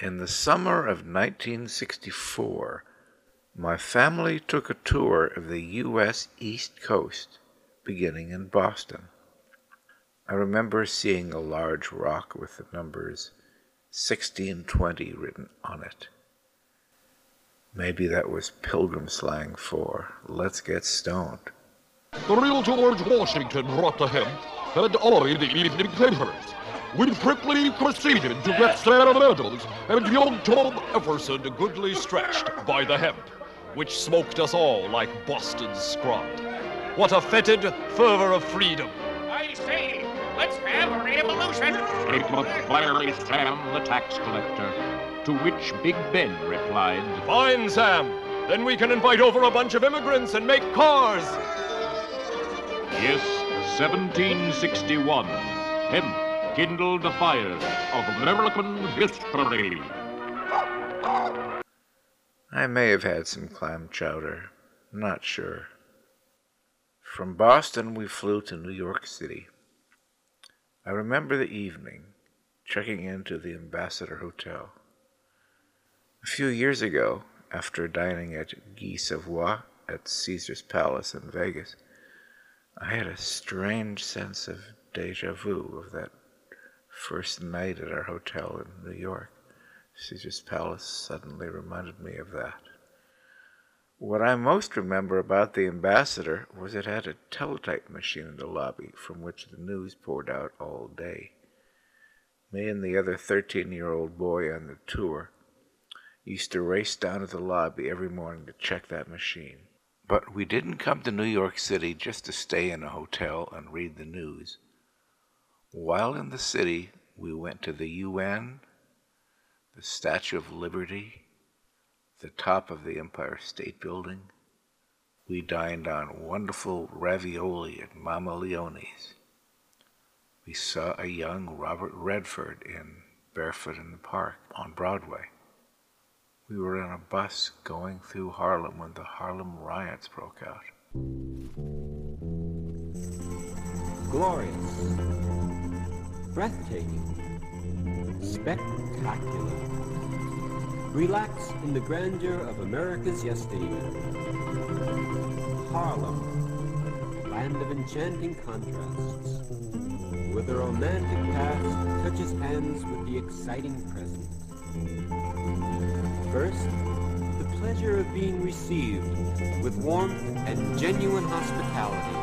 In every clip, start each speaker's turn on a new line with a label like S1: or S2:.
S1: In the summer of 1964, my family took a tour of the U.S. East Coast, beginning in Boston. I remember seeing a large rock with the numbers 1620 written on it. Maybe that was Pilgrim slang for "let's get stoned."
S2: The real George Washington brought the hemp had already the evening papers. We quickly proceeded to get sentimentals, and young Tom Everson goodly stretched by the hemp, which smoked us all like Boston's scrod. What a fetid fervor of freedom!
S3: I say, let's have a revolution!
S4: Statement by Sam the tax collector, to which Big Ben replied,
S2: Fine, Sam! Then we can invite over a bunch of immigrants and make cars!
S4: Yes, 1761. Hemp kindled the fires of American history.
S1: I may have had some clam chowder, not sure. From Boston we flew to New York City. I remember the evening, checking into the Ambassador Hotel. A few years ago, after dining at Guy Savoy at Caesar's Palace in Vegas, I had a strange sense of déjà vu of that first night at our hotel in New York. Caesar's Palace suddenly reminded me of that. What I most remember about the Ambassador was it had a teletype machine in the lobby from which the news poured out all day. Me and the other 13-year-old boy on the tour used to race down to the lobby every morning to check that machine. But we didn't come to New York City just to stay in a hotel and read the news. While in the city, we went to the UN, the Statue of Liberty, the top of the Empire State Building. We dined on wonderful ravioli at Mama Leone's. We saw a young Robert Redford in Barefoot in the Park on Broadway. We were in a bus going through Harlem when the Harlem riots broke out.
S5: Glorious, breathtaking, spectacular. Relax in the grandeur of America's yesteryear. Harlem, land of enchanting contrasts, where the romantic past touches hands with the exciting present. First, the pleasure of being received with warmth and genuine hospitality.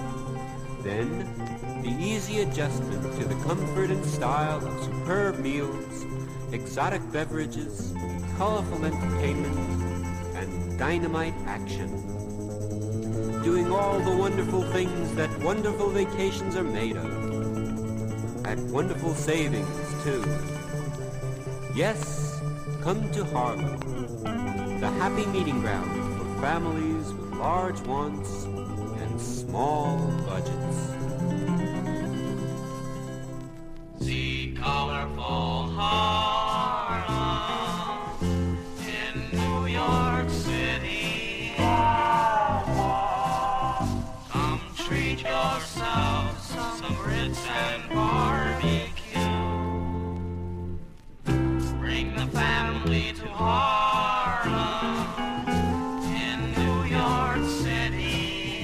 S5: Then, the easy adjustment to the comfort and style of superb meals, exotic beverages, colorful entertainment, and dynamite action. Doing all the wonderful things that wonderful vacations are made of. At wonderful savings, too. Yes, come to Harlem, the happy meeting ground for families with large wants and small budgets.
S3: See colorful Harlem in New York City. Come treat yourselves some Ritz and barbecue. Bring the family to Harlem in New York City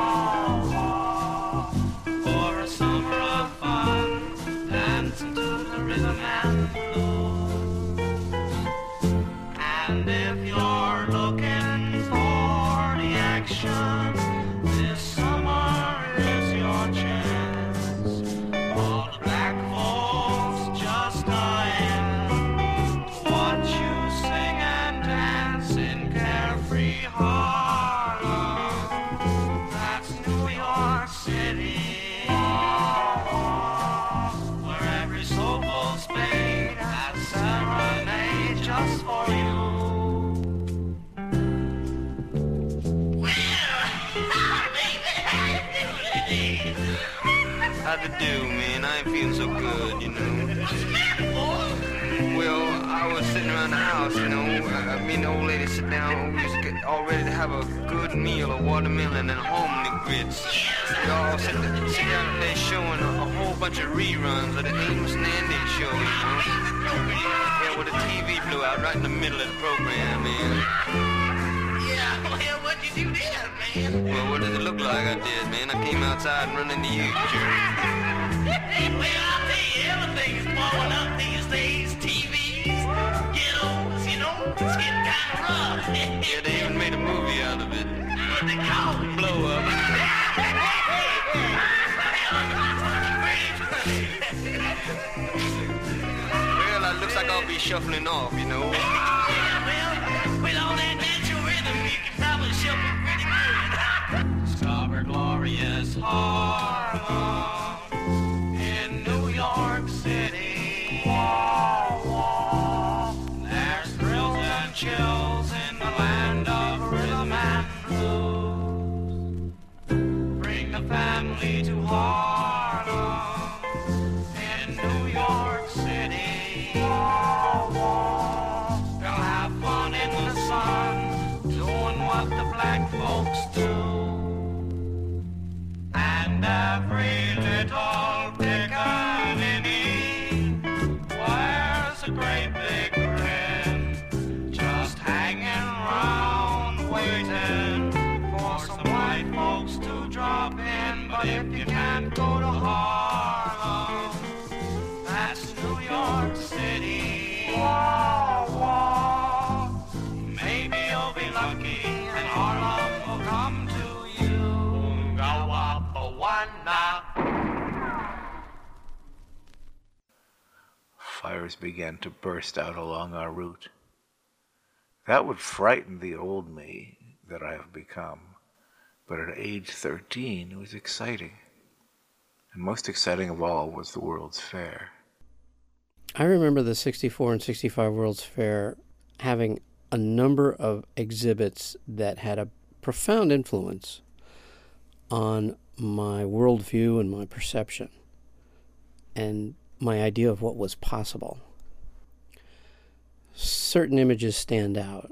S3: for a summer of fun, dancing to the rhythm and blues. And if you're looking for the action, this summer is your chance. All the black folks just watch you sing and dance in carefree Harlem. That's New York City, where every soulful spade has serenade just for you.
S6: How'd it do, man? I ain't feeling so good, you know. Well, I was sitting around the house, you know. Me and the old lady sit down. We just get all ready to have a good meal of watermelon and hominy grits. We all sit down today showing a whole bunch of reruns of the Amos and Andy show, you know. Yeah, with the TV flew out right in the middle of the program, man.
S3: Yeah, well, what'd you do then, man?
S6: Well, what does it look like I did, man? I came outside and run into you, jerk.
S3: Well, I'll tell you, everything's blowing up these days. TVs, ghettos, you know, it's getting kind of rough.
S6: Yeah, they even made a movie out of it.
S3: What they call it?
S6: Blow up. Well, it looks like I'll be shuffling off, you know.
S3: Well, with all that natural rhythm, you can probably shuffle pretty good. Discover glorious Harlem in New York City. There's thrills and chills in the land of rhythm and blues. Bring the family to Harlem in New York City. They'll have fun in the sun, doing what the black folks do. And every little pickaninny wears a great big grin, just hanging around waiting for some white folks to drop in. But if you can't go to Harlem, that's New York City. Maybe you'll be lucky and Harlem will come to you. Gawapawana.
S1: Fires began to burst out along our route. That would frighten the old me that I have become, but at age 13 it was exciting. And most exciting of all was the World's Fair.
S7: I remember the 64 and 65 World's Fair having a number of exhibits that had a profound influence on my worldview and my perception and my idea of what was possible. Certain images stand out.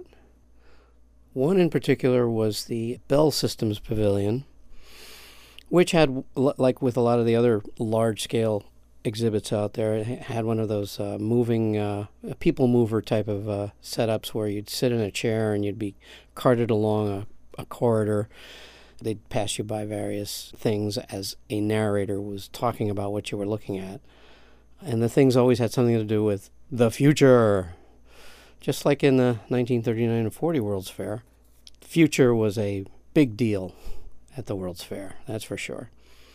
S7: One in particular was the Bell Systems Pavilion, which had, like with a lot of the other large-scale exhibits out there, it had one of those moving people mover type of setups where you'd sit in a chair and you'd be carted along a corridor. They'd pass you by various things as a narrator was talking about what you were looking at. And the things always had something to do with the future. Just like in the 1939 and 40 World's Fair, future was a big deal at the World's Fair, that's for sure.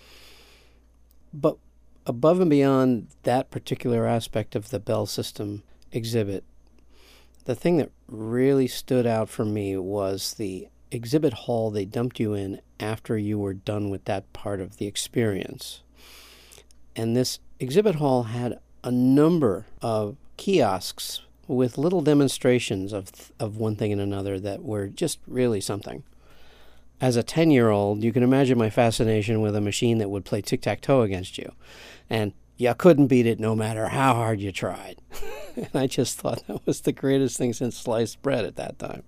S7: But above and beyond that particular aspect of the Bell System exhibit, the thing that really stood out for me was the exhibit hall they dumped you in after you were done with that part of the experience. And this exhibit hall had a number of kiosks with little demonstrations of one thing and another that were just really something. As a 10-year-old, you can imagine my fascination with a machine that would play tic-tac-toe against you. And you couldn't beat it no matter how hard you tried. And I just thought that was the greatest thing since sliced bread at that time.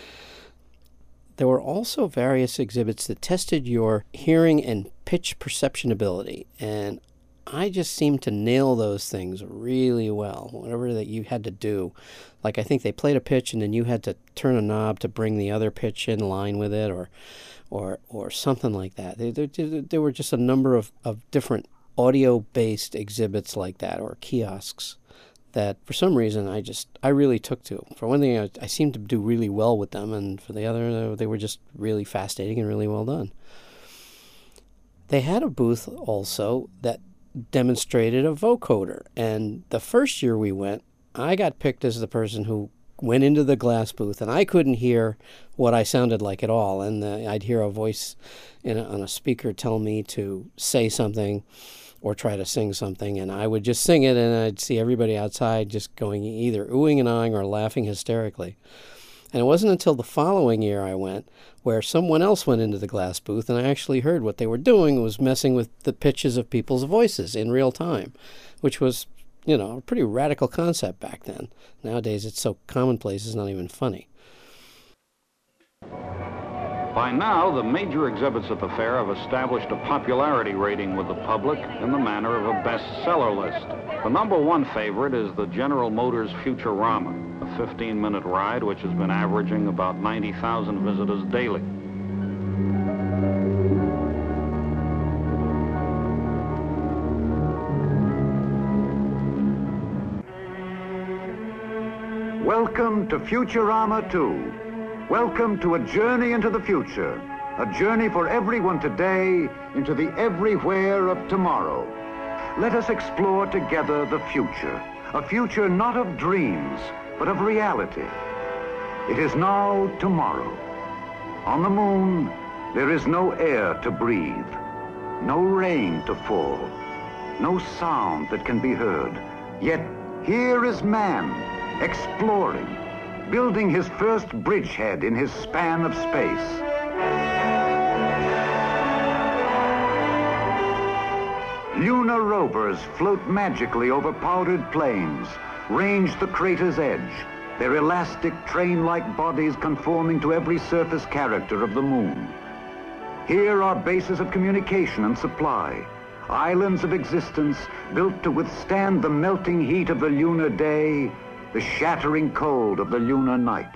S7: There were also various exhibits that tested your hearing and pitch perception ability. And I just seemed to nail those things really well, whatever that you had to do. Like I think they played a pitch and then you had to turn a knob to bring the other pitch in line with it or something like that. There were just a number of different audio-based exhibits like that, or kiosks, that for some reason I really took to. For one thing, I seemed to do really well with them, and for the other, they were just really fascinating and really well done. They had a booth also that demonstrated a vocoder, and the first year we went, I got picked as the person who went into the glass booth, and I couldn't hear what I sounded like at all, and I'd hear a voice on a speaker tell me to say something or try to sing something, and I would just sing it, and I'd see everybody outside just going either oohing and ahhing or laughing hysterically. And it wasn't until the following year I went where someone else went into the glass booth, and I actually heard what they were doing was messing with the pitches of people's voices in real time, which was, a pretty radical concept back then. Nowadays it's so commonplace it's not even funny.
S8: By now, the major exhibits at the fair have established a popularity rating with the public in the manner of a bestseller list. The #1 favorite is the General Motors Futurama, a 15-minute ride which has been averaging about 90,000 visitors daily.
S9: Welcome to Futurama 2. Welcome to a journey into the future, a journey for everyone today into the everywhere of tomorrow. Let us explore together the future, a future not of dreams, but of reality. It is now tomorrow. On the moon, there is no air to breathe, no rain to fall, no sound that can be heard. Yet here is man, exploring, building his first bridgehead in his span of space. Lunar rovers float magically over powdered plains, range the crater's edge, their elastic train-like bodies conforming to every surface character of the moon. Here are bases of communication and supply, islands of existence built to withstand the melting heat of the lunar day, the shattering cold of the lunar night.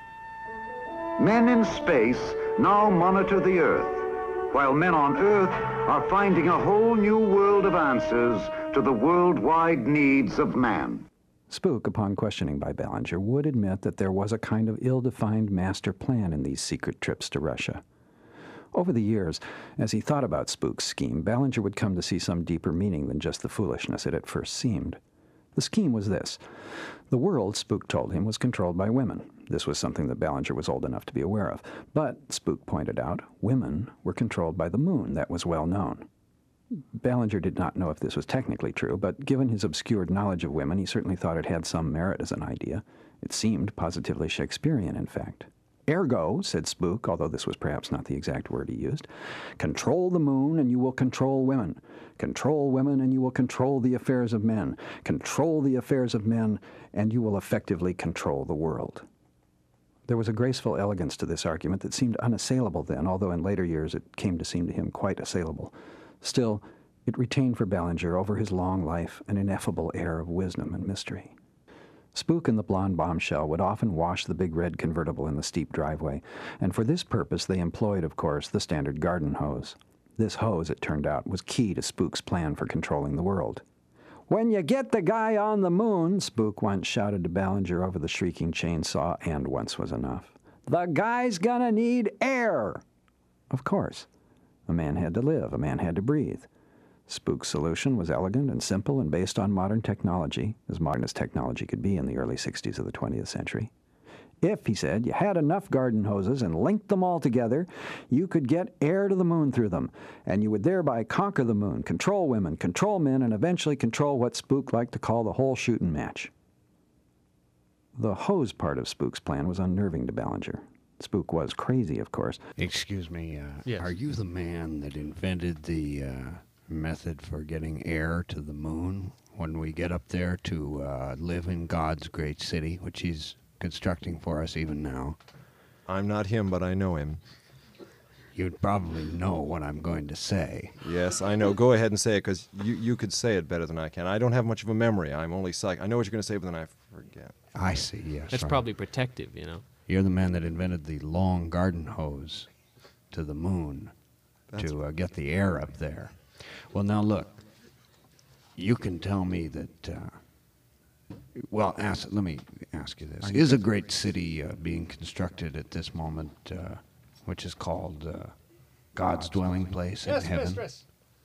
S9: Men in space now monitor the Earth, while men on Earth are finding a whole new world of answers to the worldwide needs of man.
S10: Spook, upon questioning by Ballinger, would admit that there was a kind of ill-defined master plan in these secret trips to Russia. Over the years, as he thought about Spook's scheme, Ballinger would come to see some deeper meaning than just the foolishness it at first seemed. The scheme was this. The world, Spook told him, was controlled by women. This was something that Ballinger was old enough to be aware of. But, Spook pointed out, women were controlled by the moon. That was well known. Ballinger did not know if this was technically true, but given his obscured knowledge of women, he certainly thought it had some merit as an idea. It seemed positively Shakespearean, in fact. Ergo, said Spook, although this was perhaps not the exact word he used, control the moon and you will control women. Control women and you will control the affairs of men. Control the affairs of men and you will effectively control the world. There was a graceful elegance to this argument that seemed unassailable then, although in later years it came to seem to him quite assailable. Still, it retained for Ballinger over his long life an ineffable air of wisdom and mystery. Spook and the blonde bombshell would often wash the big red convertible in the steep driveway, and for this purpose they employed, of course, the standard garden hose. This hose, it turned out, was key to Spook's plan for controlling the world. "When you get the guy on the moon," Spook once shouted to Ballinger over the shrieking chainsaw, and once was enough, "the guy's gonna need air." Of course. A man had to live, a man had to breathe. Spook's solution was elegant and simple and based on modern technology, as modern as technology could be in the early 60s of the 20th century. If, he said, you had enough garden hoses and linked them all together, you could get air to the moon through them, and you would thereby conquer the moon, control women, control men, and eventually control what Spook liked to call the whole shootin' match. The hose part of Spook's plan was unnerving to Ballinger. Spook was crazy, of course.
S11: Excuse me,
S12: Yes.
S11: Are you the man that invented the method for getting air to the moon when we get up there to live in God's great city, which he's constructing for us even now?
S12: I'm not him, but I know him.
S11: You'd probably know what I'm going to say.
S12: Yes, I know. Go ahead and say it, because you could say it better than I can. I don't have much of a memory. I'm only psych. I know what you're going to say, but then I forget.
S11: I see, yes.
S13: That's probably protective, you know.
S11: You're the man that invented the long garden hose to the moon to get the air up there. Well, now look, you can tell me that, let me ask you this. Is a great city being constructed at this moment, which is called God's dwelling place in heaven?
S14: Mistress.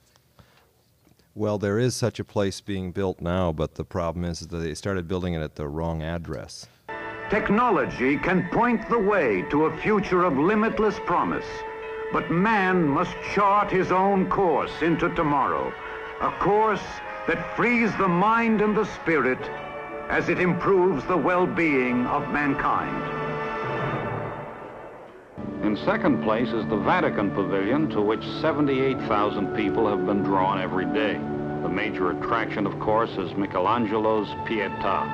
S12: Well, there is such a place being built now, but the problem is that they started building it at the wrong address.
S9: Technology can point the way to a future of limitless promise, but man must chart his own course into tomorrow, a course that frees the mind and the spirit as it improves the well-being of mankind.
S8: In second place is the Vatican Pavilion, to which 78,000 people have been drawn every day. The major attraction, of course, is Michelangelo's Pietà.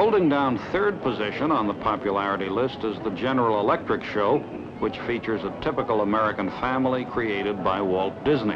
S8: Holding down third position on the popularity list is the General Electric Show, which features a typical American family created by Walt Disney.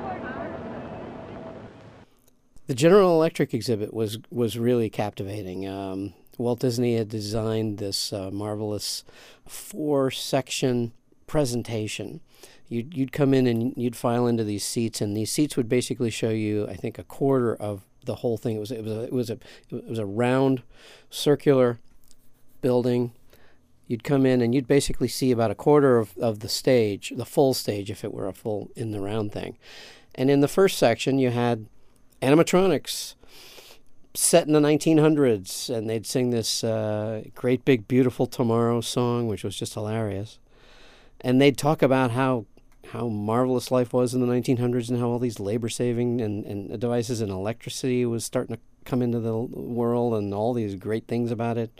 S7: The General Electric exhibit was really captivating. Walt Disney had designed this marvelous 4-section presentation. You'd come in and you'd file into these seats, and these seats would basically show you, I think, a quarter of the whole thing. It was a round, circular building. You'd come in and you'd basically see about a quarter of the stage, the full stage, if it were a full in the round thing. And in the first section, you had animatronics set in the 1900s, and they'd sing this Great Big Beautiful Tomorrow song, which was just hilarious. And they'd talk about how marvelous life was in the 1900s and how all these labor-saving and devices and electricity was starting to come into the world and all these great things about it.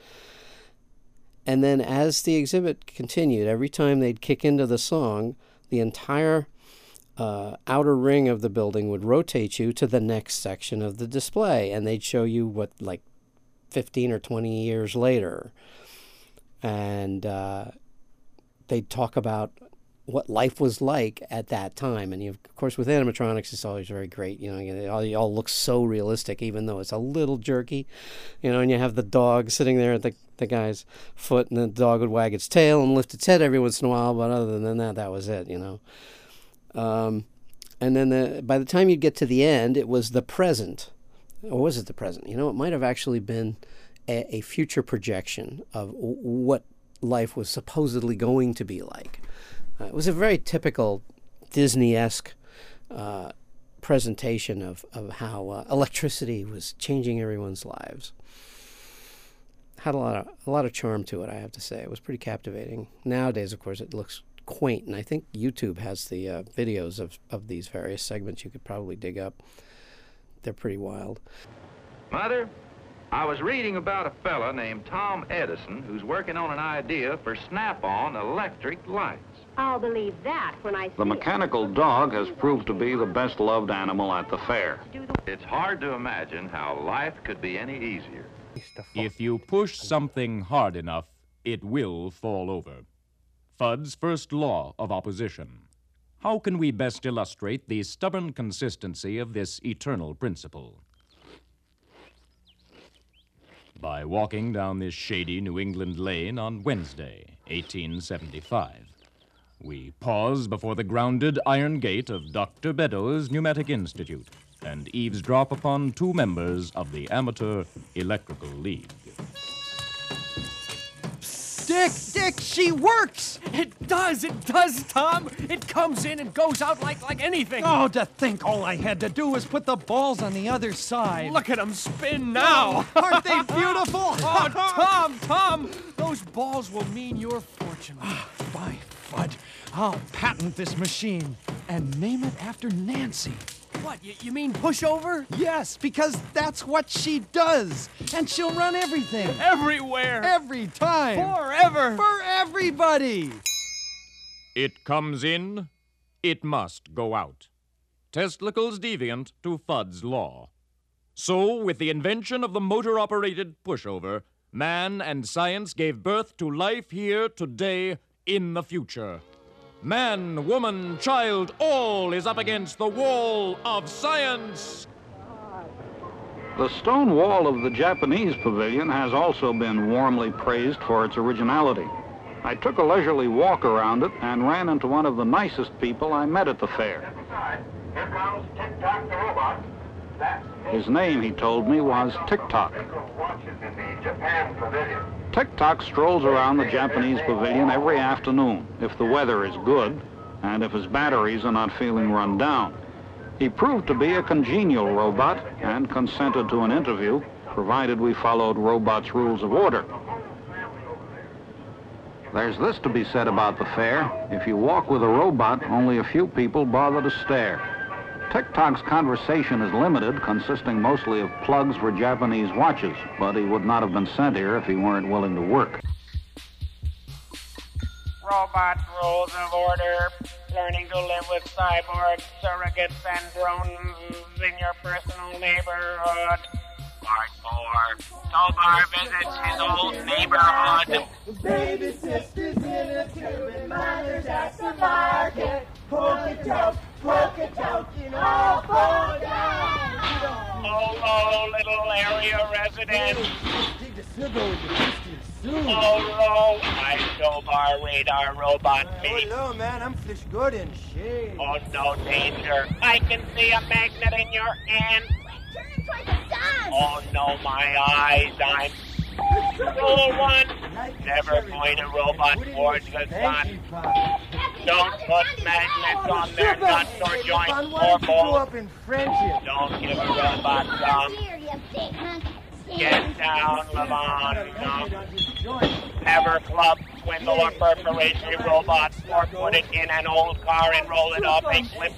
S7: And then as the exhibit continued, every time they'd kick into the song, the entire outer ring of the building would rotate you to the next section of the display, and they'd show you what, like 15 or 20 years later. And they'd talk about what life was like at that time. And of course, with animatronics, it's always very great. It all looks so realistic, even though it's a little jerky. And you have the dog sitting there at the guy's foot, and the dog would wag its tail and lift its head every once in a while. But other than that was it. And then by the time you'd get to the end, it was the present. Or was it the present? It might have actually been a future projection of what life was supposedly going to be like. It was a very typical Disney-esque presentation of how electricity was changing everyone's lives. Had a lot of charm to it, I have to say. It was pretty captivating. Nowadays, of course, it looks quaint, and I think YouTube has the videos of these various segments you could probably dig up. They're pretty wild.
S13: Mother, I was reading about a fella named Tom Edison who's working on an idea for snap-on electric lights.
S14: I'll believe that when I see
S8: The mechanical dog has proved to be the best-loved animal at the fair.
S13: It's hard to imagine how life could be any easier.
S4: If you push something hard enough, it will fall over. Fudd's first law of opposition. How can we best illustrate the stubborn consistency of this eternal principle? By walking down this shady New England lane on Wednesday, 1875. We pause before the grounded iron gate of Dr. Beddoes Pneumatic Institute and eavesdrop upon 2 members of the Amateur Electrical League.
S15: Dick, she works! It does, Tom! It comes in and goes out like anything.
S16: Oh, to think all I had to do was put the balls on the other side.
S15: Look at them spin now!
S16: Oh, aren't they beautiful?
S15: Oh, Tom! Those balls will mean your fortune.
S16: By Fudd, I'll patent this machine and name it after Nancy.
S15: What, you mean pushover?
S16: Yes, because that's what she does. And she'll run everything.
S15: Everywhere.
S16: Every time.
S15: Forever.
S16: For everybody.
S4: It comes in, it must go out. Testicles deviant to Fudd's law. So, with the invention of the motor-operated pushover, man and science gave birth to life here today in the future. Man, woman, child, all is up against the wall of science.
S8: The stone wall of the Japanese pavilion has also been warmly praised for its originality. I took a leisurely walk around it and ran into one of the nicest people I met at the fair.
S3: Here comes Tick-Tock the robot.
S8: His name, he told me, was Tick-Tock. Tick-Tock strolls around the Japanese pavilion every afternoon, if the weather is good, and if his batteries are not feeling run down. He proved to be a congenial robot and consented to an interview, provided we followed robot's rules of order. There's this to be said about the fair. If you walk with a robot, only a few people bother to stare. Tick-Tock's conversation is limited, consisting mostly of plugs for Japanese watches, but he would not have been sent here if he weren't willing to work.
S17: Robot rules of order, learning to live with cyborgs, surrogates, and drones in your personal neighborhood. Part 4. Tobar visits his old neighborhood.
S3: Baby sisters in a tube and mothers at the market. Polka toke, and all fall down.
S17: Hello, little area residents. Hello, I'm Tobar Radar Robot Meat.
S15: Hello, man. I'm Fish good in shade.
S17: Oh, no danger. I can see a magnet in your hand.
S3: Turn it toward the sun.
S17: Oh, no, my eyes. I'm little one. Never point a robot towards the sun. Don't put magnets on their nuts or joints or balls. Don't give a robot gum. Get down, Levon. Ever club, swindle, or perforate a robot, or put it in an old car and roll it off a cliff.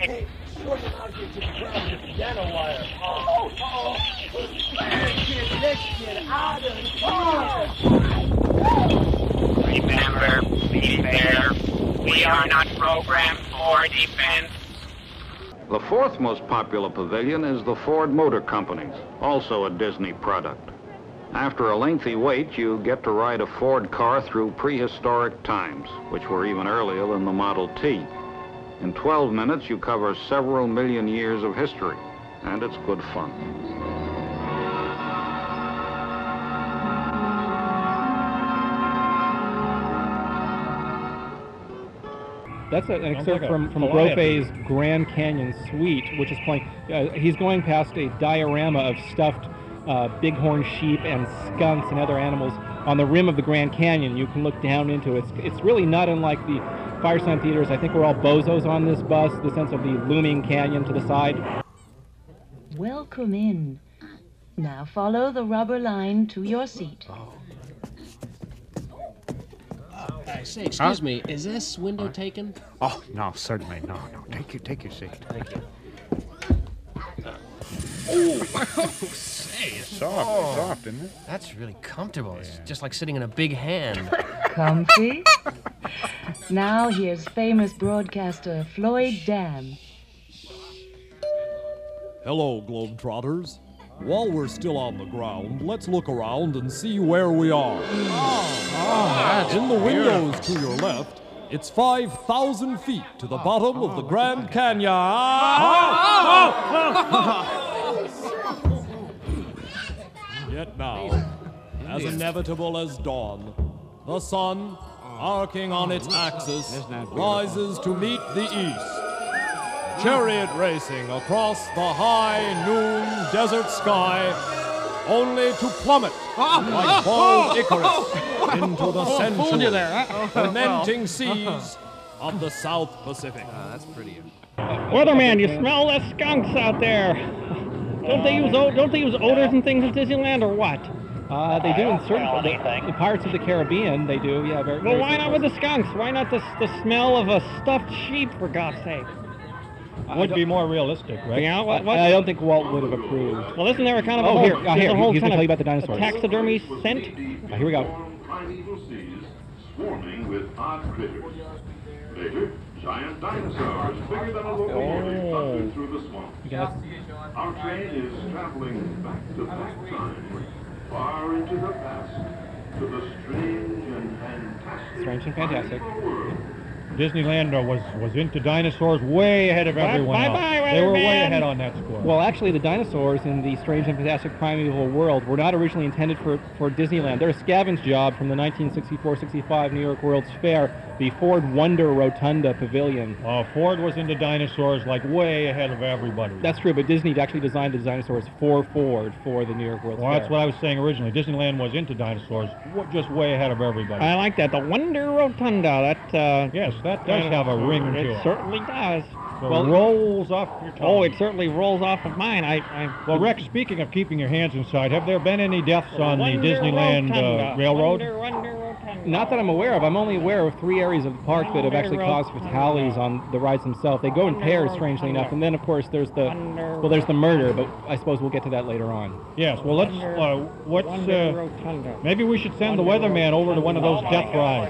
S17: Remember, be fair. We are not programmed for defense.
S8: The fourth most popular pavilion is the Ford Motor Company's, also a Disney product. After a lengthy wait, you get to ride a Ford car through prehistoric times, which were even earlier than the Model T. In 12 minutes, you cover several million years of history, and it's good fun.
S18: That's an excerpt from Grofe's Grand Canyon Suite, which is playing. He's going past a diorama of stuffed bighorn sheep and skunks and other animals on the rim of the Grand Canyon. You can look down into it. It's really not unlike the Firesign Theaters. I think we're all bozos on this bus, the sense of the looming canyon to the side.
S19: Welcome in. Now follow the rubber line to your seat.
S20: Say, excuse me, is this window taken?
S11: Oh, no, certainly. No. Take your seat.
S20: Thank you.
S21: Say, it's soft, isn't it?
S20: That's really comfortable. It's just like sitting in a big hand.
S19: Comfy? Now here's famous broadcaster Floyd Dam.
S2: Hello, Globetrotters. While we're still on the ground, let's look around and see where we are. In the windows to your left, it's 5,000 feet to the bottom of the Grand Canyon. Yet now, as inevitable as dawn, the sun, arcing on its axis, rises to meet the east. Chariot racing across the high noon desert sky, only to plummet like bald Icarus into the sensual, fermenting seas of the South Pacific.
S20: That's pretty.
S18: Weatherman, you smell the skunks out there? Don't they use odors and things at Disneyland or what? They do in certain the Pirates of the Caribbean. They do, yeah. Well, why not with the skunks? Why not the smell of a stuffed sheep, for God's sake?
S22: Would be more realistic, right?
S18: Yeah, what? I don't think Walt would have approved. Well, isn't there a kind of
S22: here,
S18: he's going to tell you about the dinosaurs. Taxidermy scent? Here we go.
S23: Primeval seas swarming with odd critters. Later, giant dinosaurs bigger than a locomotive busted through the swamp. Our train is traveling back to back time, far into the past, to the strange and fantastic
S22: world. Disneyland was into dinosaurs way ahead of everyone else. They were way ahead on that score.
S18: Well, actually, the dinosaurs in the Strange and Fantastic Primeval World were not originally intended for Disneyland. They're a scavenge job from the 1964-65 New York World's Fair, the Ford Wonder Rotunda Pavilion.
S22: Ford was into dinosaurs like way ahead of everybody.
S18: That's true, but Disney actually designed the dinosaurs for Ford for the New York World's Fair.
S22: Well, that's what I was saying originally. Disneyland was into dinosaurs just way ahead of everybody.
S18: I like that. The Wonder Rotunda.
S22: Yes, that does have a ring to it.
S18: It certainly does.
S22: So it rolls off your tongue.
S18: Oh, it certainly rolls off of mine.
S22: Well, Rex, speaking of keeping your hands inside, have there been any deaths on the Disneyland Railroad?
S18: Not that I'm aware of. I'm only aware of 3 areas of the park that have actually caused fatalities on the rides themselves. They go in pairs, strangely enough, and then, of course, there's the murder, but I suppose we'll get to that later on.
S22: Yes, well, maybe we should send the weatherman over to one of those death rides.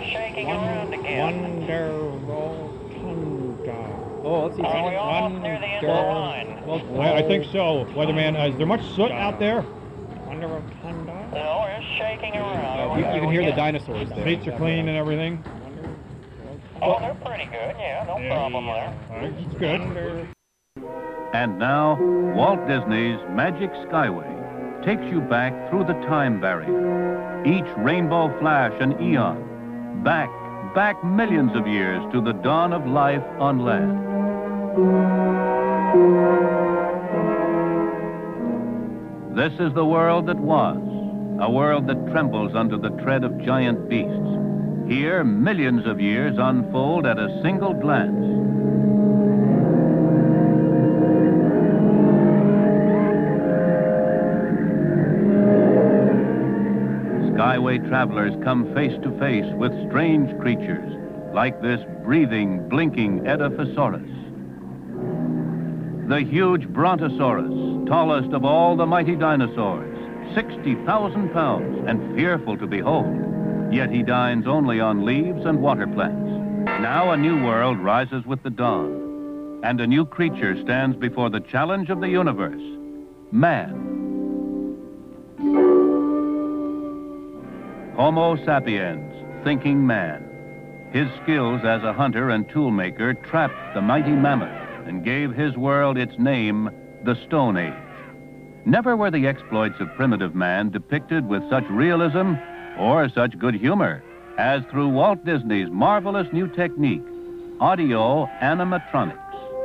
S18: Oh, let's see.
S22: I think so, weatherman. Is there much soot out there?
S21: Under a ton dollars?
S13: No, we're just shaking around.
S18: You can hear the dinosaurs there.
S22: Seats are clean and everything?
S13: Oh, they're pretty good, yeah, no problem there.
S22: It's good.
S1: And now, Walt Disney's Magic Skyway takes you back through the time barrier. Each rainbow flash an eon. Back millions of years to the dawn of life on land. This is the world that was, a world that trembles under the tread of giant beasts. Here, millions of years unfold at a single glance. Skyway travelers come face to face with strange creatures like this breathing, blinking Edaphosaurus. The huge Brontosaurus, tallest of all the mighty dinosaurs, 60,000 pounds and fearful to behold. Yet he dines only on leaves and water plants. Now a new world rises with the dawn, and a new creature stands before the challenge of the universe, man. Homo sapiens, thinking man. His skills as a hunter and toolmaker trapped the mighty mammoth and gave his world its name, the Stone Age. Never were the exploits of primitive man depicted with such realism or such good humor as through Walt Disney's marvelous new technique, audio animatronics.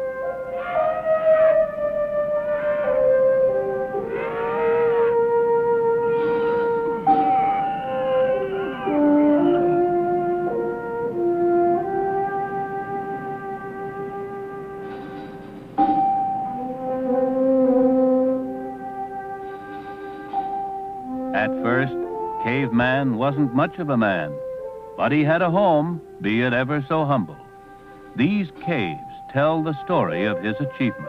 S1: At first, caveman wasn't much of a man, but he had a home, be it ever so humble. These caves tell the story of his achievements.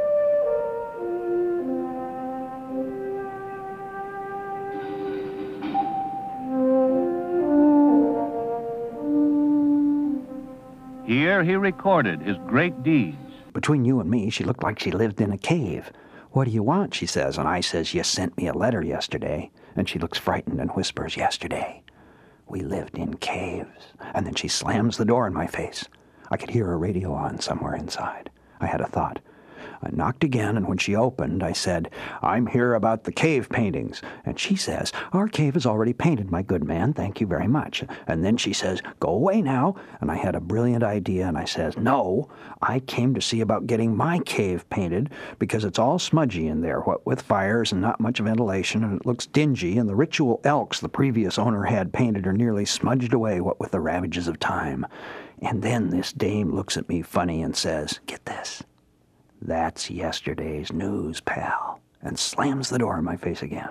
S1: Here he recorded his great deeds.
S10: Between you and me, she looked like she lived in a cave. What do you want, she says, and I says, you sent me a letter yesterday. And she looks frightened and whispers, yesterday. We lived in caves. And then she slams the door in my face. I could hear a radio on somewhere inside. I had a thought. I knocked again, and when she opened, I said, I'm here about the cave paintings. And she says, our cave is already painted, my good man, thank you very much. And then she says, go away now. And I had a brilliant idea, and I says, no, I came to see about getting my cave painted because it's all smudgy in there, what with fires and not much ventilation, and it looks dingy, and the ritual elks the previous owner had painted are nearly smudged away, what with the ravages of time. And then this dame looks at me funny and says, get this. That's yesterday's news, pal, and slams the door in my face again.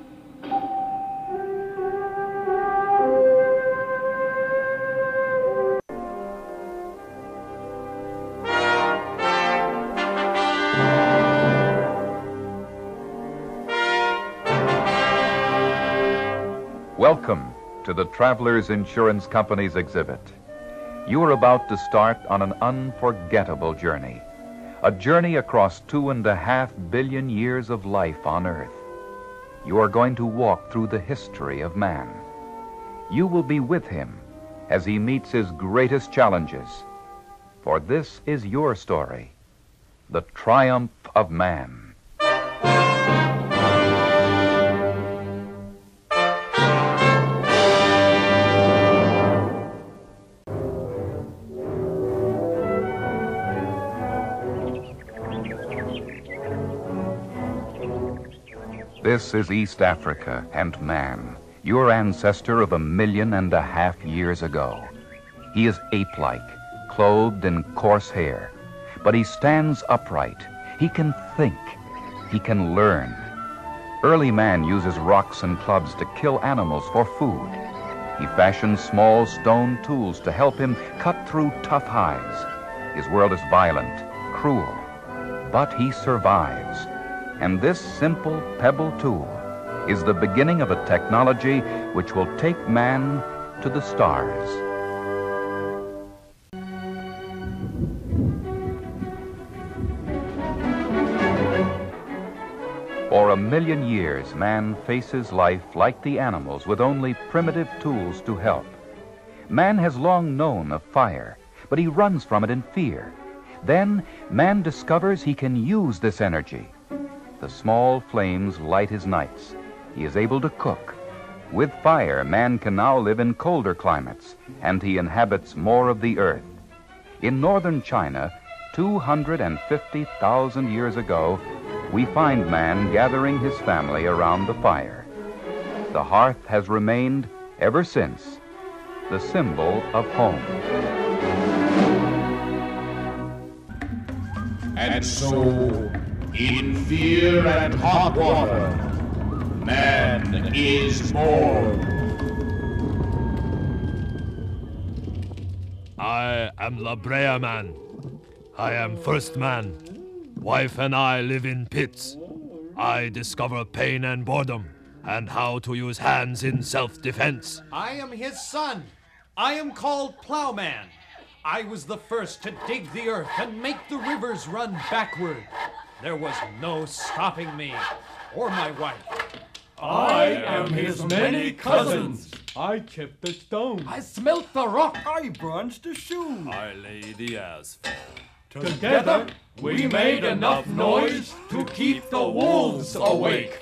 S5: Welcome to the Travelers Insurance Company's exhibit. You are about to start on an unforgettable journey. A journey across 2.5 billion years of life on Earth. You are going to walk through the history of man. You will be with him as he meets his greatest challenges. For this is your story, the triumph of man. This is East Africa and man, your ancestor of 1.5 million years ago. He is ape-like, clothed in coarse hair, but he stands upright. He can think. He can learn. Early man uses rocks and clubs to kill animals for food. He fashions small stone tools to help him cut through tough hides. His world is violent, cruel, but he survives. And this simple pebble tool is the beginning of a technology which will take man to the stars. For 1,000,000 years, man faces life like the animals with only primitive tools to help. Man has long known of fire, but he runs from it in fear. Then, man discovers he can use this energy. The small flames light his nights. He is able to cook. With fire, man can now live in colder climates, and he inhabits more of the earth. In northern China, 250,000 years ago, we find man gathering his family around the fire. The hearth has remained, ever since, the symbol of home.
S3: And so, in fear and hot water, man is born.
S6: I am La Brea Man. I am first man. Wife and I live in pits. I discover pain and boredom, and how to use hands in self-defense.
S15: I am his son. I am called Plowman. I was the first to dig the earth and make the rivers run backward. There was no stopping me, or my wife.
S3: I am his many cousins.
S15: I chipped the stone. I smelt the rock. I bronzed the shoe.
S6: I lay the asphalt.
S3: Together, we made enough noise to keep the wolves awake.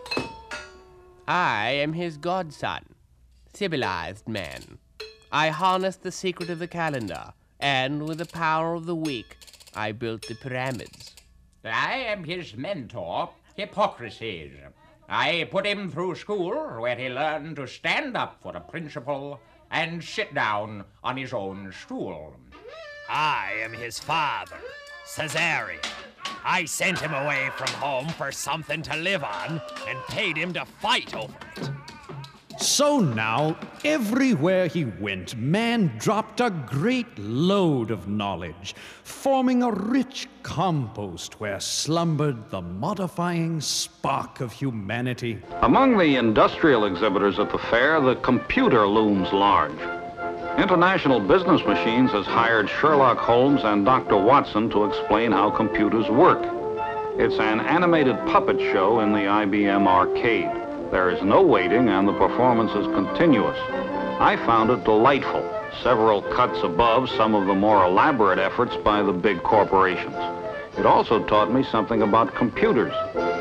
S9: I am his godson, civilized man. I harnessed the secret of the calendar, and with the power of the week, I built the pyramids.
S12: I am his mentor, Hippocrates. I put him through school, where he learned to stand up for a principle and sit down on his own stool.
S6: I am his father, Caesarion. I sent him away from home for something to live on and paid him to fight over it.
S10: So now, everywhere he went, man dropped a great load of knowledge, forming a rich compost where slumbered the modifying spark of humanity.
S8: Among the industrial exhibitors at the fair, the computer looms large. International Business Machines has hired Sherlock Holmes and Dr. Watson to explain how computers work. It's an animated puppet show in the IBM arcade. There is no waiting, and the performance is continuous. I found it delightful, several cuts above some of the more elaborate efforts by the big corporations. It also taught me something about computers.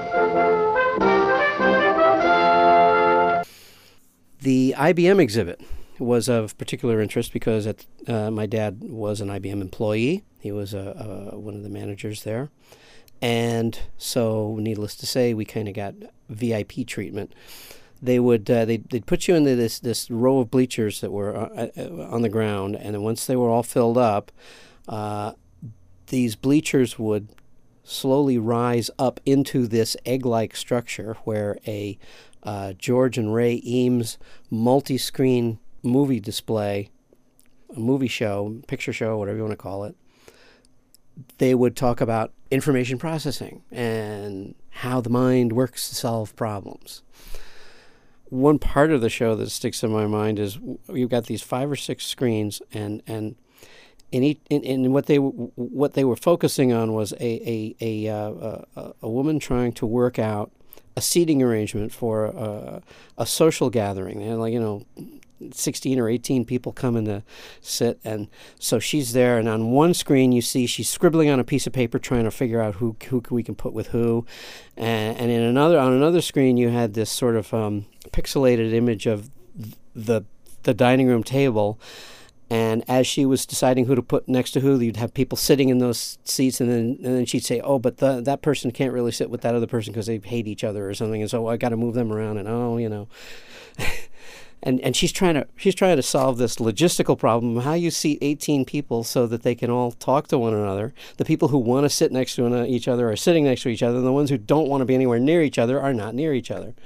S7: The IBM exhibit was of particular interest because my dad was an IBM employee. He was one of the managers there. And so, needless to say, we kind of got VIP treatment. They'd put you into this row of bleachers that were on the ground, and then once they were all filled up, these bleachers would slowly rise up into this egg-like structure where a George and Ray Eames multi-screen movie display, a movie show, picture show, whatever you want to call it. They would talk about information processing and how the mind works to solve problems. One part of the show that sticks in my mind is you've got these 5 or 6 screens, and what they were focusing on was a woman trying to work out a seating arrangement for a social gathering. They had 16 or 18 people coming to sit, and so she's there, and on one screen you see she's scribbling on a piece of paper trying to figure out who we can put with who, and on another screen you had this sort of pixelated image of the dining room table, and as she was deciding who to put next to who, you'd have people sitting in those seats, and then she'd say, oh, but that person can't really sit with that other person because they hate each other or something, and so I got to move them around, and And she's trying to solve this logistical problem, how you seat 18 people so that they can all talk to one another. The people who want to sit next to each other are sitting next to each other, and the ones who don't want to be anywhere near each other are not near each other.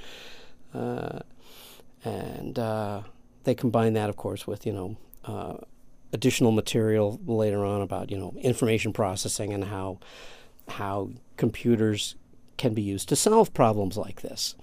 S7: And they combine that, of course, with, additional material later on about, information processing and how computers can be used to solve problems like this.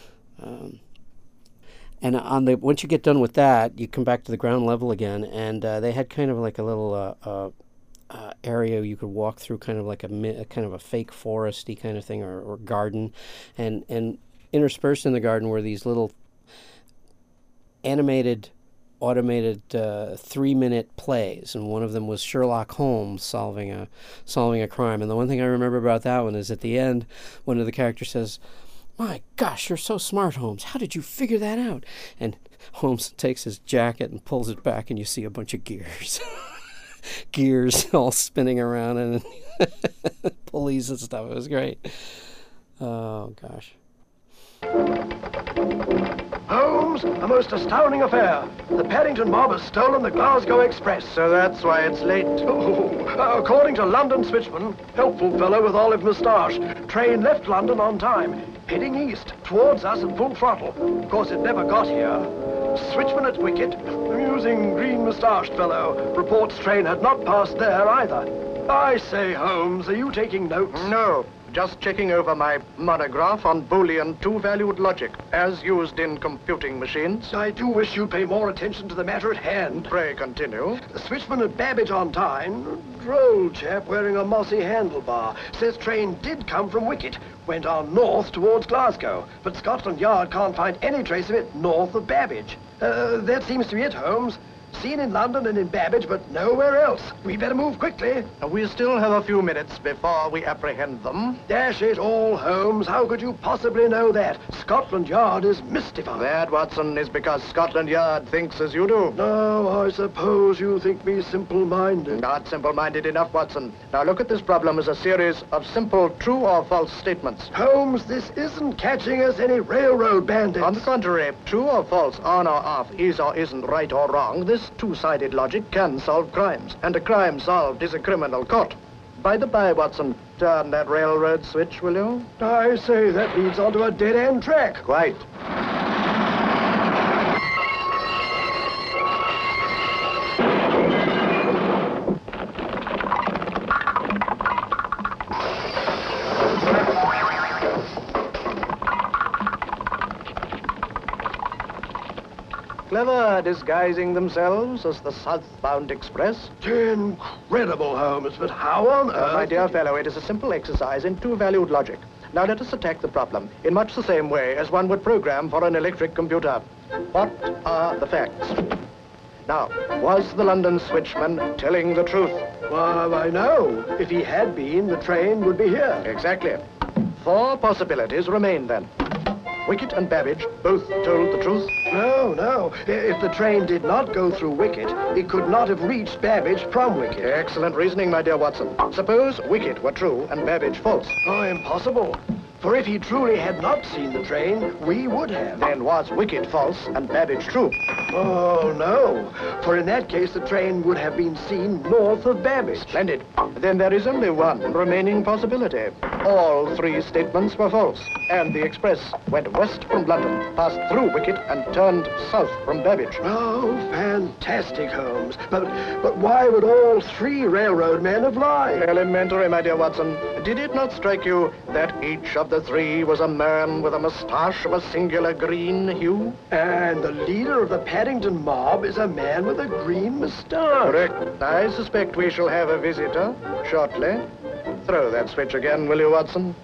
S7: And once you get done with that, you come back to the ground level again, and they had kind of like a little area you could walk through, kind of like a kind of a fake foresty kind of thing, or garden, and interspersed in the garden were these little animated, automated 3-minute plays, and one of them was Sherlock Holmes solving a crime. And the one thing I remember about that one is at the end, one of the characters says, "My gosh, you're so smart, Holmes. How did you figure that out?" And Holmes takes his jacket and pulls it back, and you see a bunch of gears. Gears all spinning around and pulleys and stuff. It was great. Oh, gosh.
S4: Holmes, a most astounding affair. The Paddington mob has stolen the Glasgow Express. So that's why it's late. According to London switchman, helpful fellow with olive moustache, train left London on time, heading east, towards us at full throttle. Of course, it never got here. Switchman at Wicket, amusing green-moustached fellow, reports train had not passed there either. I say, Holmes, are you taking notes?
S14: No. Just checking over my monograph on Boolean two-valued logic, as used in computing machines.
S4: I do wish you'd pay more attention to the matter at hand.
S14: Pray continue.
S4: The switchman at Babbage on time, droll chap wearing a mossy handlebar, says train did come from Wicket, went on north towards Glasgow, but Scotland Yard can't find any trace of it north of Babbage. That seems to be it, Holmes. Seen in London and in Babbage, but nowhere else. We better move quickly.
S14: We still have a few minutes before we apprehend them.
S4: Dash it all, Holmes. How could you possibly know that? Scotland Yard is mystified.
S14: That, Watson, is because Scotland Yard thinks as you do.
S4: No, I suppose you think me simple-minded.
S14: Not simple-minded enough, Watson. Now look at this problem as a series of simple true or false statements.
S4: Holmes, this isn't catching us any railroad bandits.
S14: On the contrary, true or false, on or off, is or isn't right or wrong, this two-sided logic can solve crimes, and a crime solved is a criminal caught. By the by, Watson, turn that railroad switch, will you?
S4: I say, that leads onto a dead-end track.
S14: Quite. Clever, disguising themselves as the southbound express.
S4: Incredible, Holmes, but how on earth...
S14: My dear fellow, it is a simple exercise in two-valued logic. Now let us attack the problem in much the same way as one would program for an electric computer. What are the facts? Now, was the London switchman telling the truth?
S4: Well, I know. If he had been, the train would be here.
S14: Exactly. 4 possibilities remain then. Wicket and Babbage both told the truth?
S4: No. If the train did not go through Wicket, it could not have reached Babbage from Wicket.
S14: Excellent reasoning, my dear Watson. Suppose Wicket were true and Babbage false.
S4: Oh, impossible. For if he truly had not seen the train, we would have.
S14: Then was Wicket false and Babbage true?
S4: Oh, no. For in that case, the train would have been seen north of Babbage.
S14: Splendid. Then there is only one remaining possibility. All 3 statements were false, and the express went west from London, passed through Wicket, and turned south from Babbage.
S4: Oh, fantastic, Holmes. But why would all 3 railroad men have lied?
S14: Elementary, my dear Watson. Did it not strike you that each of the 3 was a man with a moustache of a singular green hue?
S4: And the leader of the Paddington mob is a man with a green moustache.
S14: Correct. I suspect we shall have a visitor shortly. Throw that switch again, will you, Watson?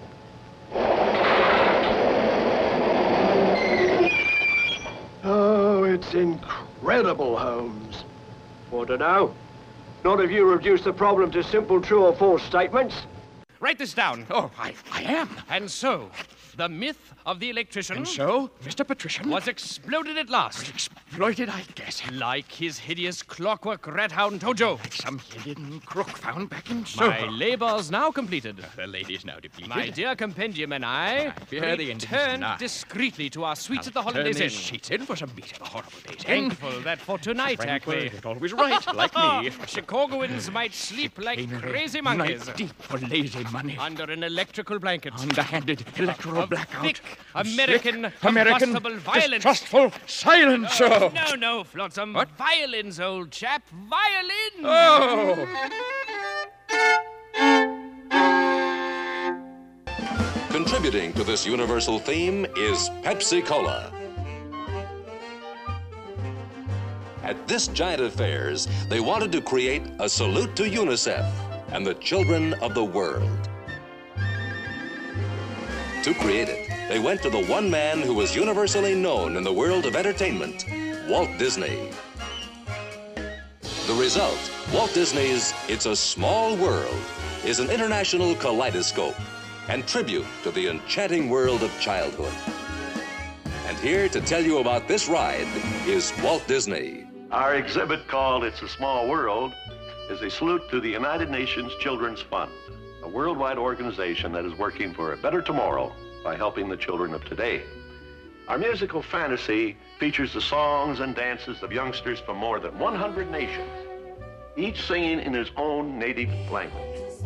S4: Oh, it's incredible, Holmes. What do now? Not if you reduce the problem to simple true or false statements.
S16: Write this down. Oh, I am. And so, the myth of the electrician...
S24: And so, Mr. Patrician...
S16: ...was exploded at last.
S24: Exploited, I guess.
S16: Like his hideous clockwork rat hound Tojo.
S24: Like some hidden crook found back in Soho.
S16: My labor's now completed.
S24: The lady's now depleted.
S16: My dear compendium and I returned discreetly to our suites at the Hollandaise Inn.
S24: Sheets in for some meat of a horrible day's
S16: Thankful that for tonight, Acme...
S24: always right, like me.
S16: Chicagoans might sleep like crazy monkeys.
S24: Night deep for lazy money.
S16: Under an electrical blanket.
S24: Underhanded electoral blackout.
S16: Thick American combustible violence.
S24: Distrustful silence.
S16: No, Flotsam. What? Violins, old chap. Violins.
S24: Oh!
S25: Contributing to this universal theme is Pepsi Cola.
S2: At this giant of fairs, they wanted to create a salute to UNICEF and the children of the world. To create it, they went to the one man who was universally known in the world of entertainment, Walt Disney. The result, Walt Disney's It's a Small World, is an international kaleidoscope and tribute to the enchanting world of childhood. And here to tell you about this ride is Walt Disney.
S11: Our exhibit, called It's a Small World, is a salute to the United Nations Children's Fund, a worldwide organization that is working for a better tomorrow by helping the children of today. Our musical fantasy features the songs and dances of youngsters from more than 100 nations, each singing in his own native language.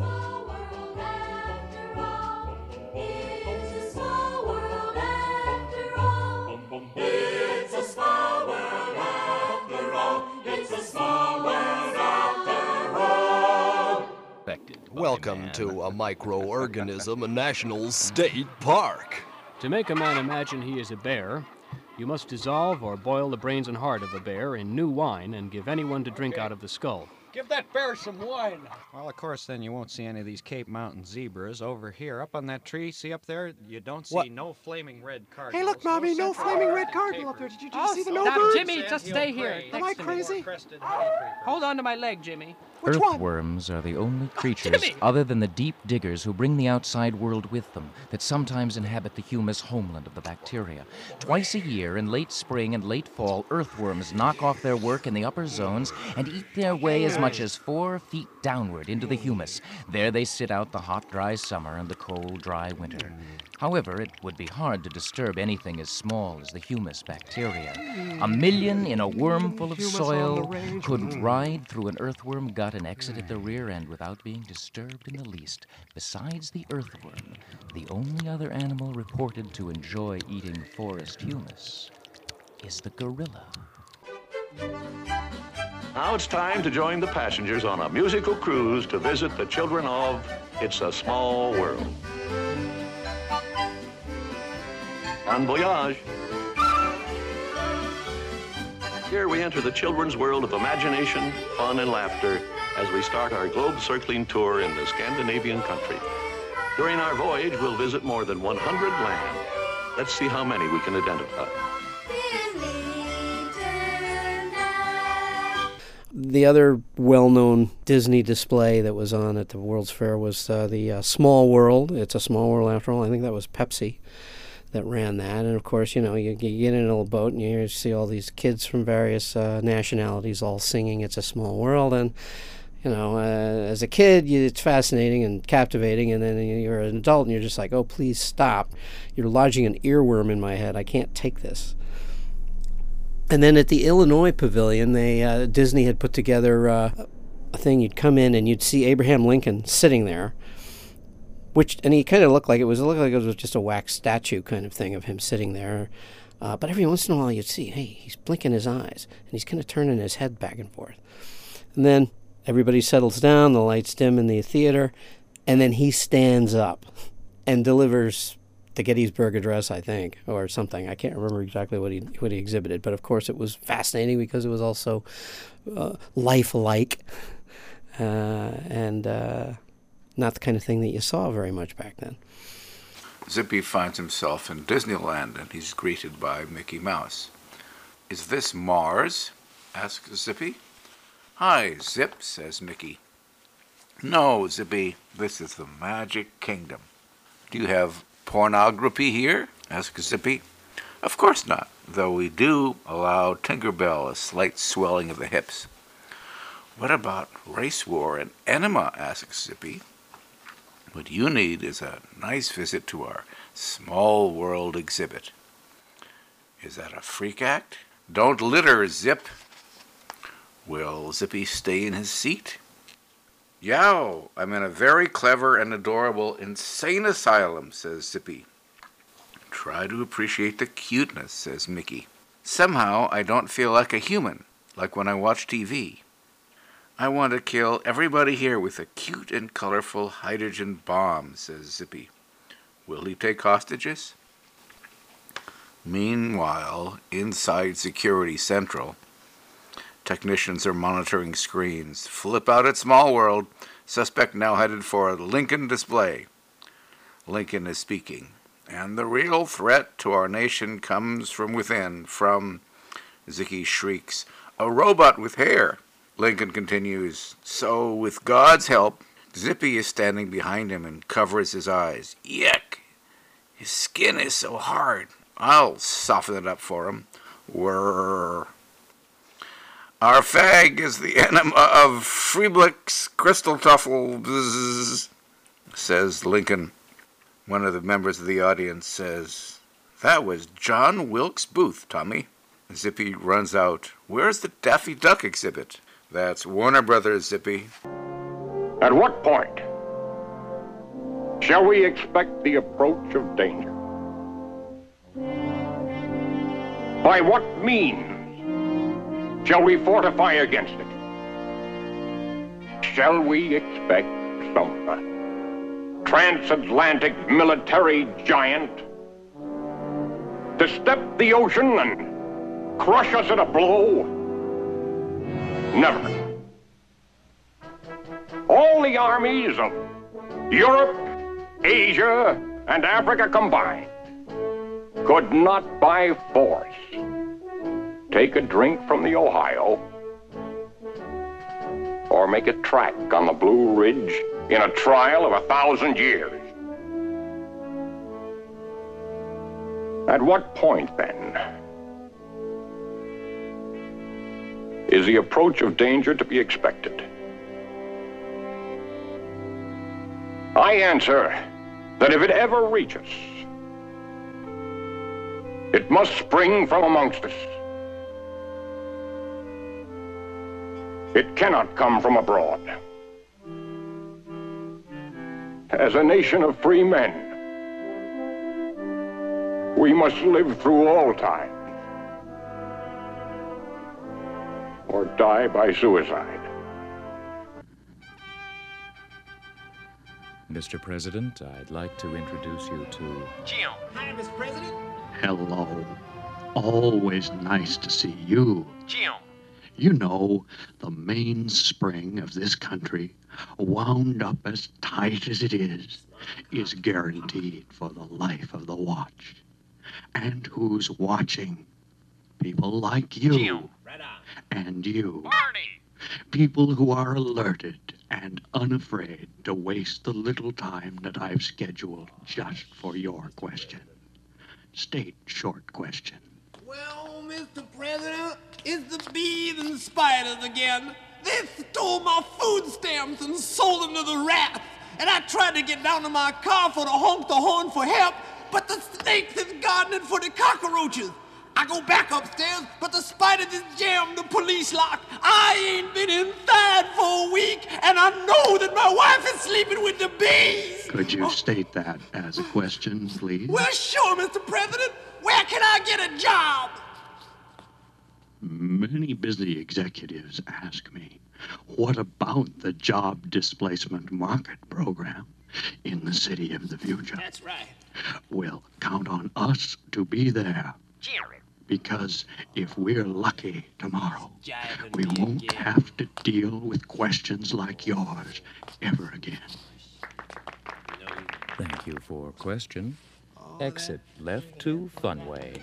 S17: Welcome to a microorganism national state park.
S19: To make a man imagine he is a bear, you must dissolve or boil the brains and heart of a bear in new wine and give anyone to drink out of the skull.
S12: Give that bear some wine.
S20: Well, of course, then you won't see any of these Cape Mountain zebras over here. Up on that tree, see up there? You don't see no flaming red cardinals.
S26: Hey, look, Mommy, no flaming red cardinal up there. Did you see the no
S19: Stop,
S26: birds?
S19: Jimmy, just stay here.
S26: Am I crazy?
S19: Hold on to my leg, Jimmy.
S27: Earthworms are the only creatures, other than the deep diggers who bring the outside world with them, that sometimes inhabit the humus homeland of the bacteria. Twice a year, in late spring and late fall, earthworms knock off their work in the upper zones and eat their way as much as 4 feet downward into the humus. There they sit out the hot, dry summer and the cold, dry winter. However, it would be hard to disturb anything as small as the humus bacteria. 1 million in a worm full of soil could ride through an earthworm gut and exit at the rear end without being disturbed in the least. Besides the earthworm, the only other animal reported to enjoy eating forest humus is the gorilla.
S11: Now it's time to join the passengers on a musical cruise to visit the children of It's a Small World. Bon voyage. Here we enter the children's world of imagination, fun, and laughter as we start our globe-circling tour in the Scandinavian country. During our voyage, we'll visit more than 100 lands. Let's see how many we can identify.
S7: The other well-known Disney display that was on at the World's Fair was the Small World. It's a Small World, after all. I think that was Pepsi that ran that. And, of course, you get in a little boat and you see all these kids from various nationalities all singing It's a Small World. And, as a kid, it's fascinating and captivating. And then you're an adult and you're just like, oh, please stop. You're lodging an earworm in my head. I can't take this. And then at the Illinois Pavilion, Disney had put together a thing. You'd come in and you'd see Abraham Lincoln sitting there, and he kind of looked like it was just a wax statue kind of thing of him sitting there. But every once in a while you'd see, hey, he's blinking his eyes and he's kind of turning his head back and forth. And then everybody settles down, the lights dim in the theater, and then he stands up and delivers the Gettysburg Address, I think, or something. I can't remember exactly what he exhibited, but of course it was fascinating because it was also lifelike and not the kind of thing that you saw very much back then.
S21: Zippy finds himself in Disneyland and he's greeted by Mickey Mouse. "Is this Mars?" asks Zippy. "Hi, Zip," says Mickey. "No, Zippy, this is the Magic Kingdom." "Do you have pornography here?" asks Zippy. "Of course not, though we do allow Tinkerbell a slight swelling of the hips." "What about race war and enema?" asks Zippy. "What you need is a nice visit to our Small World exhibit." "Is that a freak act?" "Don't litter, Zip." Will Zippy stay in his seat? "Yow, I'm in a very clever and adorable insane asylum," says Zippy. "Try to appreciate the cuteness," says Mickey. "Somehow I don't feel like a human, like when I watch TV. I want to kill everybody here with a cute and colorful hydrogen bomb," says Zippy. "Will he take hostages?" Meanwhile, inside Security Central, Technicians are monitoring screens. Flip out at Small World. Suspect now headed for a Lincoln display. Lincoln is speaking. And the real threat to our nation comes from within, from, Zickie shrieks, a robot with hair. Lincoln continues, so with God's help, Zippy is standing behind him and covers his eyes. Yuck! His skin is so hard. I'll soften it up for him. Whirr. Our fag is the enema of Freeblick's crystal tuffle, bzzz, says Lincoln. One of the members of the audience says, that was John Wilkes Booth, Tommy. Zippy runs out. Where's the Daffy Duck exhibit? That's Warner Brothers, Zippy.
S1: At what point shall we expect the approach of danger? By what means shall we fortify against it? Shall we expect some transatlantic military giant to step the ocean and crush us at a blow? Never. All the armies of Europe, Asia, and Africa combined could not by force take a drink from the Ohio or make a track on the Blue Ridge in a trial of 1,000 years. At what point, then, is the approach of danger to be expected? I answer that if it ever reaches, it must spring from amongst us. It cannot come from abroad. As a nation of free men, we must live through all time or die by suicide.
S27: Mr. President, I'd like to introduce you to...
S5: Jim. Hi, Mr. President.
S13: Hello. Always nice to see you.
S5: Jim.
S13: You know, the mainspring of this country, wound up as tight as it is guaranteed for the life of the watch. And who's watching? People like you.
S5: Jim. Right on.
S13: And you.
S5: Marty.
S13: People who are alerted and unafraid to waste the little time that I've scheduled just for your question. State short question.
S5: Well, Mr. President, it's the bees and spiders again. They stole my food stamps and sold them to the rats. And I tried to get down to my car for to honk the horn for help, but the snakes is gardening for the cockroaches. I go back upstairs, but the spiders is jammed the police lock. I ain't been inside for a week, and I know that my wife is sleeping with the bees.
S13: Could you state that as a question, please?
S5: Well, sure, Mr. President. Where can I get a job?
S13: Many busy executives ask me, what about the job displacement market program in the city of the future?
S5: That's right.
S13: Well, count on us to be there.
S5: Jerry.
S13: Because if we're lucky tomorrow, we won't have to deal with questions like yours ever again.
S27: Thank you for question. Exit left to Funway.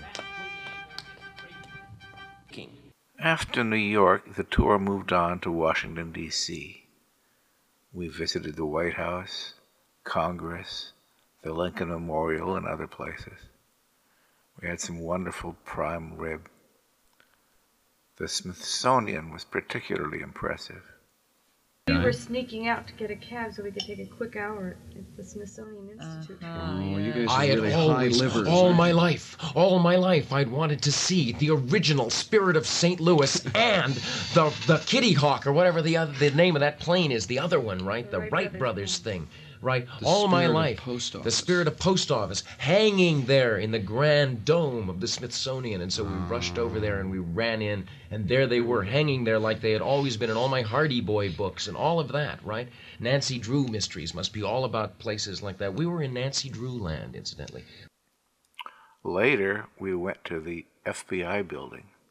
S21: After New York, the tour moved on to Washington, D.C. We visited the White House, Congress, the Lincoln Memorial, and other places. We had some wonderful prime rib. The Smithsonian was particularly impressive.
S15: We were sneaking out to get a cab so we could take a quick hour at the Smithsonian Institute.
S18: Oh, you guys are really high livers. All my life, I'd wanted to see the original Spirit of St. Louis and the Kitty Hawk, or whatever the name of that plane is, the other one, right? The Wright Brothers thing. Right, all my life, the Spirit of Post Office, hanging there in the grand dome of the Smithsonian. And so we rushed over there and we ran in, and there they were, hanging there like they had always been in all my Hardy Boy books and all of that, right? Nancy Drew mysteries must be all about places like that. We were in Nancy Drew land, incidentally.
S21: Later, we went to the FBI building.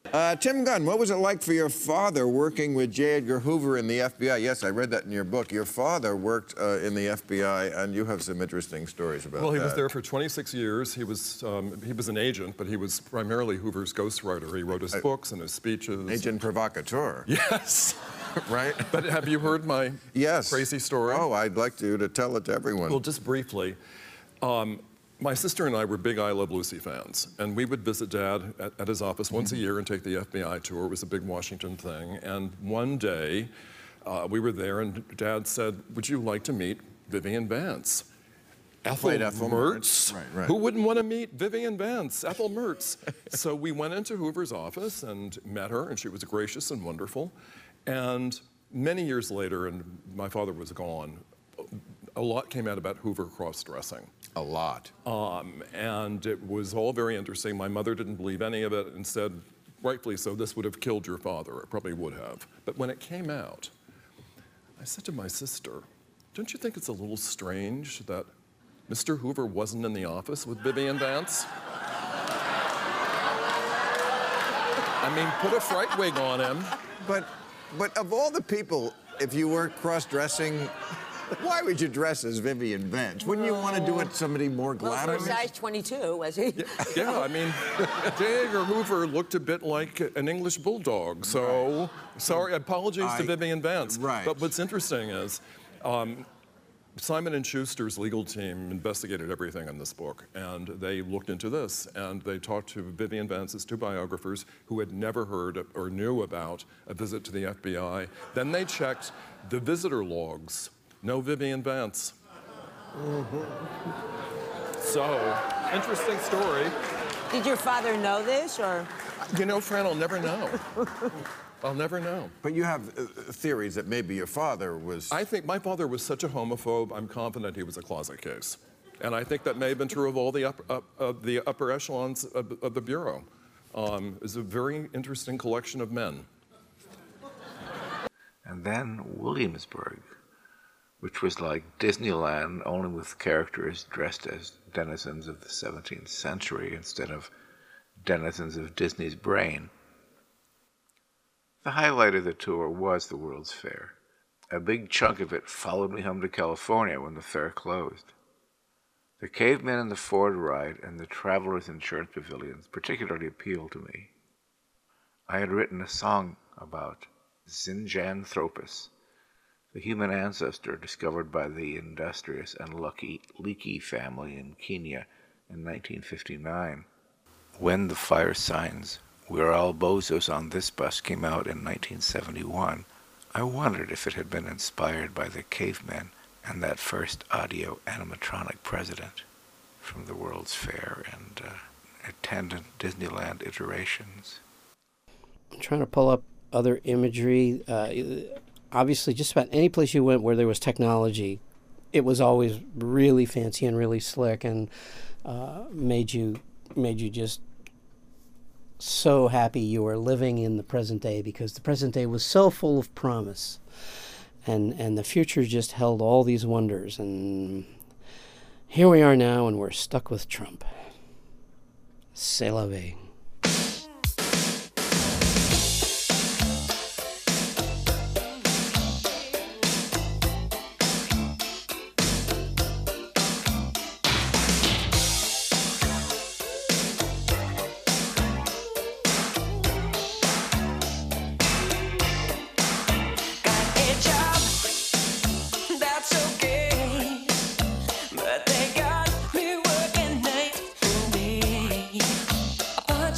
S3: Tim Gunn, what was it like for your father working with J. Edgar Hoover in the FBI? Yes, I read that in your book. Your father worked in the FBI, and you have some interesting stories about that.
S6: Well, he was there for 26 years. He was an agent, but he was primarily Hoover's ghostwriter. He wrote his books and his speeches.
S3: Agent provocateur.
S6: Yes.
S3: Right?
S6: But have you heard my crazy story?
S3: Oh, I'd like you to tell it to everyone.
S6: Well, just briefly. My sister and I were big I Love Lucy fans, and we would visit Dad at his office once a year and take the FBI tour. It was a big Washington thing. And one day, we were there, and Dad said, "Would you like to meet Vivian Vance?" Ethel Mertz?
S3: Right.
S6: Who wouldn't want to meet Vivian Vance, Ethel Mertz? So we went into Hoover's office and met her, and she was gracious and wonderful. And many years later, and my father was gone, a lot came out about Hoover cross-dressing.
S3: A lot.
S6: And it was all very interesting. My mother didn't believe any of it and said, rightfully so, this would have killed your father. It probably would have. But when it came out, I said to my sister, don't you think it's a little strange that Mr. Hoover wasn't in the office with Vivian Vance? I mean, put a fright wig on him.
S3: But of all the people, if you were cross-dressing, why would you dress as Vivian Vance? Wouldn't you want to do it somebody more glamorous?
S8: Well, for size 22, was he?
S6: Yeah, I mean, J. Edgar Hoover looked a bit like an English bulldog, so sorry, apologies to Vivian Vance.
S3: Right.
S6: But what's interesting is Simon & Schuster's legal team investigated everything in this book, and they looked into this, and they talked to Vivian Vance's two biographers who had never heard or knew about a visit to the FBI. Then they checked the visitor logs. No Vivian Vance. So, interesting story.
S8: Did your father know this, or?
S6: You know, Fran, I'll never know. I'll never know.
S3: But you have theories that maybe your father was...
S6: I think my father was such a homophobe, I'm confident he was a closet case. And I think that may have been true of all the upper echelons of the Bureau. It's a very interesting collection of men.
S21: And then Williamsburg, which was like Disneyland, only with characters dressed as denizens of the 17th century instead of denizens of Disney's brain. The highlight of the tour was the World's Fair. A big chunk of it followed me home to California when the fair closed. The cavemen in the Ford ride and the travelers' insurance pavilions particularly appealed to me. I had written a song about Zinjanthropus, the human ancestor discovered by the industrious and Leakey family in Kenya in 1959. When the Fire Signs, We're All Bozos on This Bus came out in 1971, I wondered if it had been inspired by the cavemen and that first audio animatronic president from the World's Fair and attendant Disneyland iterations.
S7: I'm trying to pull up other imagery. Obviously, just about any place you went where there was technology, it was always really fancy and really slick, and made you just so happy you were living in the present day, because the present day was so full of promise, and the future just held all these wonders. And here we are now, and we're stuck with Trump. C'est la vie.
S9: But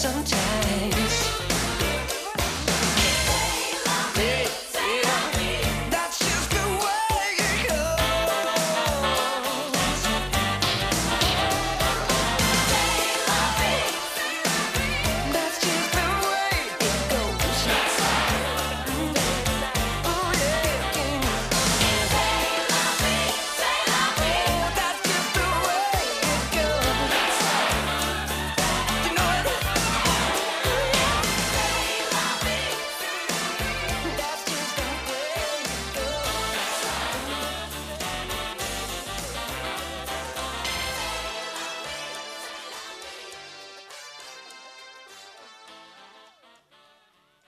S4: sometimes.